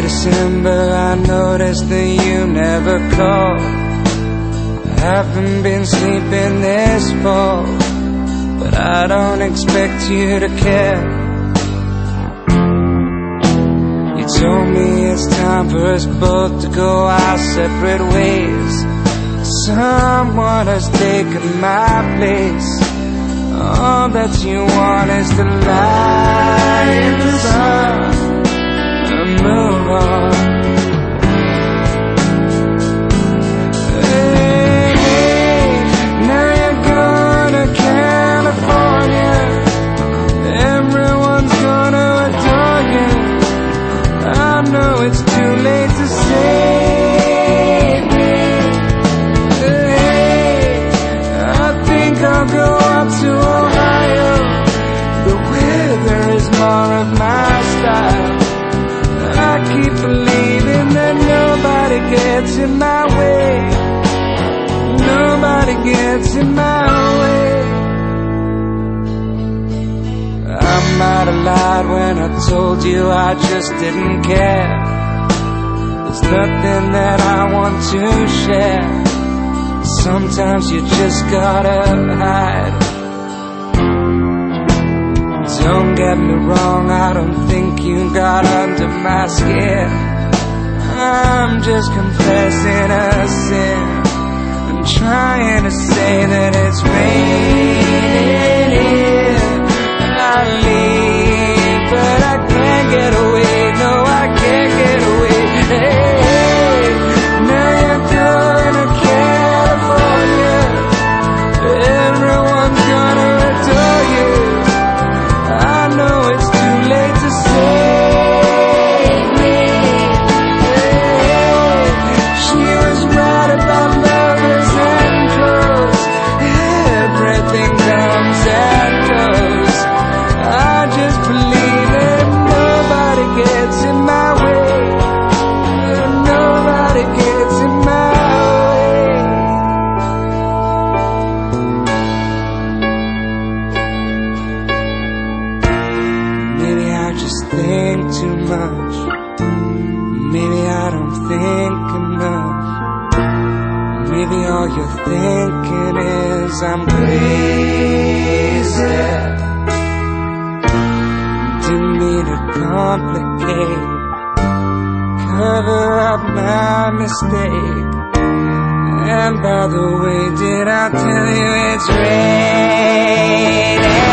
December, I noticed that you never called. I haven't been sleeping this fall, but I don't expect you to care. You told me it's time for us both to go our separate ways. Someone has taken my place. All that you want is to lie in the sun and move on. Hey, now you're going to California. Everyone's gonna adore you. I know it's too late to save me. Hey, I think I'll go up to Ohio. The weather is more of my style. I keep believing that nobody gets in my way. Nobody gets in my way. I might have lied when I told you I just didn't care. There's nothing that I want to share. Sometimes you just gotta hide. Don't get me wrong, I don't think you got under my skin. I'm just confessing a sin. I'm trying to say that it's raining here. I leave, but I can't get away. No, I can't get away. Hey, now you're going to California. Everyone's gonna adore you. I know it's too late to save me. Hey, she was right about lovers and clothes. Everything comes and goes. I just believe that nobody gets in my way. Nobody gets in my way. Maybe I just think too much. Maybe I don't think enough. Maybe all you're thinking is I'm crazy. Didn't mean to complicate, cover up my mistake. And by the way, did I tell you it's raining?